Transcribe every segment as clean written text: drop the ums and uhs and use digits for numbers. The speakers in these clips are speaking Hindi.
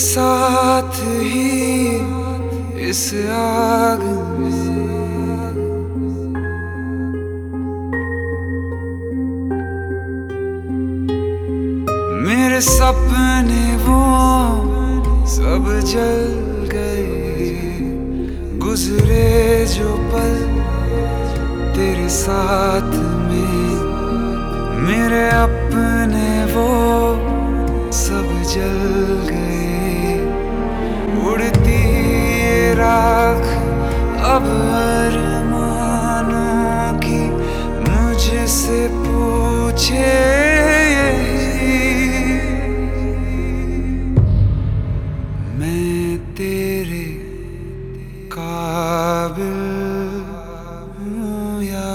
साथ ही इस आग में मेरे सपने वो सब जल गए। गुजरे जो पल तेरे साथ में मेरे अपने वो सब जल गए। उड़ती ये राख अब अरमानों की मुझसे पूछे मैं तेरे काबिल हूँ या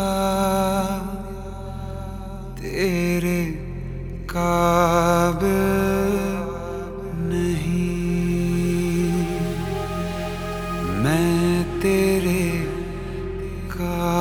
तेरे काबिल नहीं। मैं तेरे काबिल